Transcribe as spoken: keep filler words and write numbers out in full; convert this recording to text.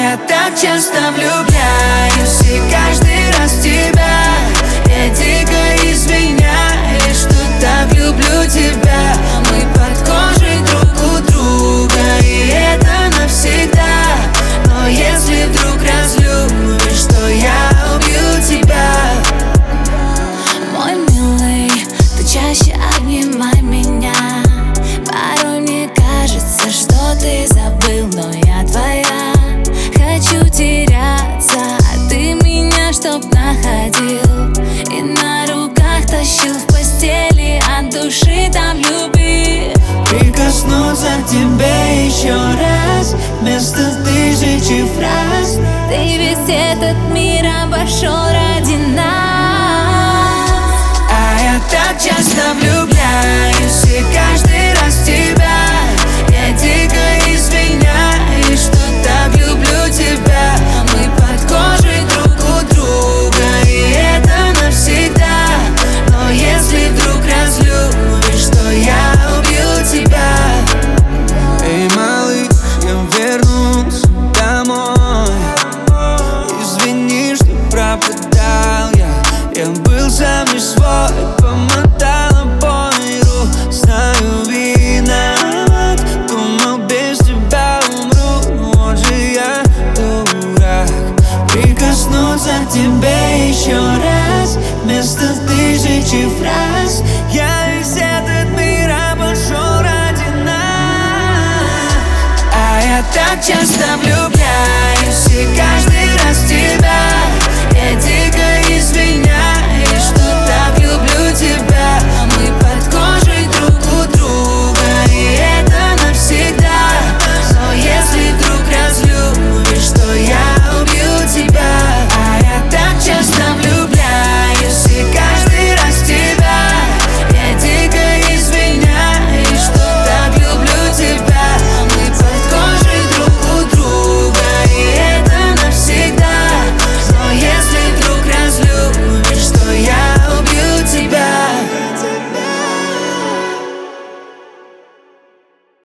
я так часто влюбляюсь, и каждый раз в тебя. Я дико извиняюсь, что так люблю тебя. Мы под кожей друг у друга, и это навсегда. Но если вдруг разлюбишь, то я убью тебя. Мой милый, ты чаще обнимай меня. Порой мне кажется, что ты забыл, но я твоя. Хочу теряться, а ты меня чтоб находил и на руках тащил в постели, от души там любви. Прикоснуться к тебе еще раз, вместо тысячи фраз. Ты весь этот мир обошел ради нас. А я так часто влюбляюсь, и каждый раз в тебя. Я дико извиняюсь, что так люблю тебя. Мы под кожей друг у друга, и это навсегда. Но если вдруг разлюбишь, то я убью тебя. Эй, малыш, я вернусь домой. Извини, что пропадал я. Я был сам не свой, помотала по миру. Знаю, виноват, думал, без тебя умру. Вот же я дурак. Прикоснуться к тебе еще раз, вместо тысячи фраз. Я весь этот мир обошел ради нас. А я так часто влюбляюсь.